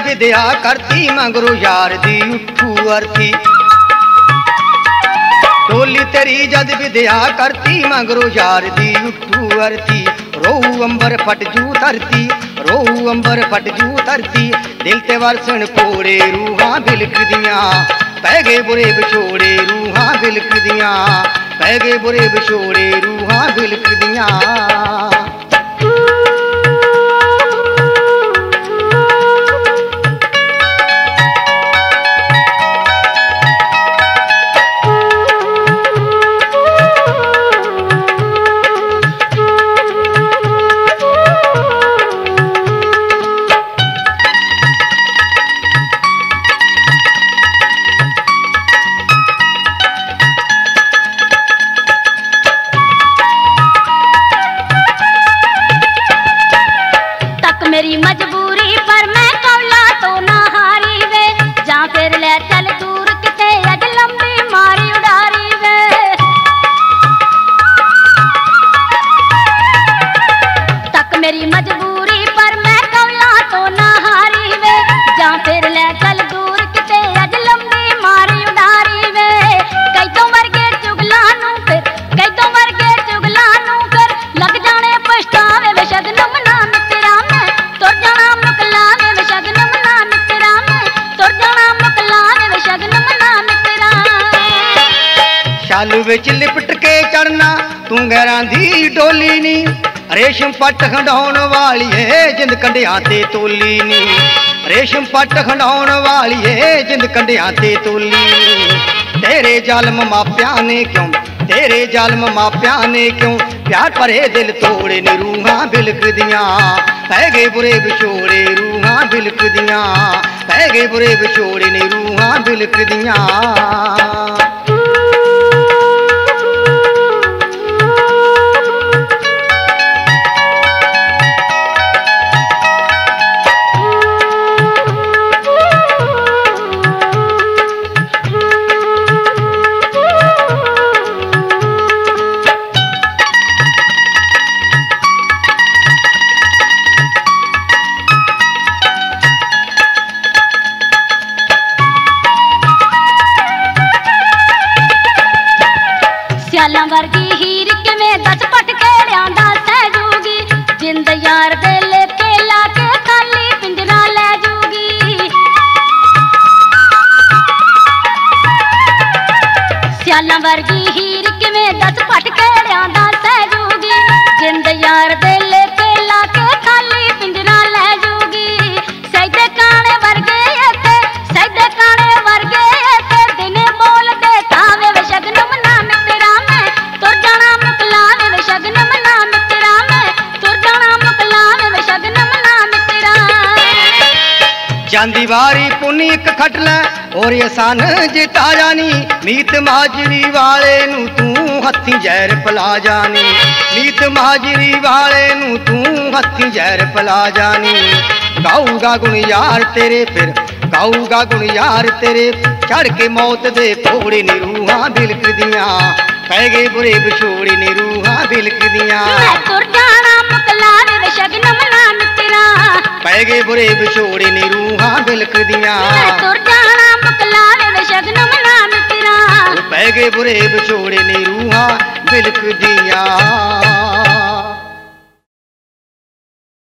विद्या करती मगरू यार दी उठू अर्थी। टोली तेरी जद विद्या करती मगरू यार दी उठू अर्थी। रोऊ अंबर फट जू धरती, रोऊ अंबर फट जू धरती। दिल ते वरसन कोड़े रूहां बिलक दियां, पै गए बुरे विछोड़े रूहां बिलक दियां, पै गए बुरे विछोड़े रूहां बिलक दियां। मेरी मजबूरी पर मैं कौला तो ना हारी वे, जा फिर ले चल दूर किते अज लंबी मारी उडारी वे। तक मेरी मजबूरी पर मैं कौला तो ना हारी वे, जा फिर ले चल दूर किते अज लंबी मारी उडारी वे। कई तो वर्गे चुगला नू फिर, कई तो वर्गे चुगला नू फिर लग जाने पछतावे वे शगनम ना मित्रा में तुर जाना मुकलावे वे शगनम ना मित्रा में तुर जाना मुकलावे वे शगनम ना मित्रा। शालू विच लिपट के चढ़ना तू गैरां दी डोली नी, रेशम पट खंडाउण वाली है जिंद कंडियां ते तोली नी। रेशम पट खंडाउण वाली है जिंद कंडियां ते तोली नी। तेरे जालम मापियां ने क्यों, तेरे जालम मापियां ने क्यों प्यार भरे दिल तोड़े नी रूहां बिलक दियां, पै गए बुरे विछोड़े रूहां बिलक दियां, पै गए बुरे विछोड़े नी रूहां बिलक दियां। सियालां वर्गी हीर किवें दस पट केड़ियां दा सहजूगी, जिंद यार दे लेके ला के खाली पिंजरा लै जूगी। सियालां वर्गी हीर किवें दस पट केड़ियां दा सहजूगी, जिंद यार दे लेके ला के खाली पिंजरा लै जूगी। सैदे काने वर्गे इत्थे, सैदे काने वर्गे इत्थे दिने बोलदे तावे वे शगनम ना मित्रा में तुर जाना मुकलावे वे शगनम ना मित्रा में तुर जाना मुकलावे वे शगनम ना मित्रा। जांदी वारी पुनी एक खट लै और एहसान जिता जानी, मीत माजरी वाले नू तू हत्थी जहर पिला जानी। मीत माजरी वाले नू तू हत्थी जहर पिला जानी। गाऊगा गुण यार तेरे फिर, गाऊगा गुण यार तेरे चढ़ के मौत दे कोड़े नी रूहां बिलक दियां, पै गए बुरे विछोड़े नी रूहां बिलक दियां। तुर जाना मुकलावे वे शगनम ना मित्रा, पै गए बुरे विछोड़े नी रूहां बिलक दियां। तुर जाना मुकलावे वे शगनम ना मित्रा, पै गए बुरे विछोड़े नी रूहां बिलक दियां।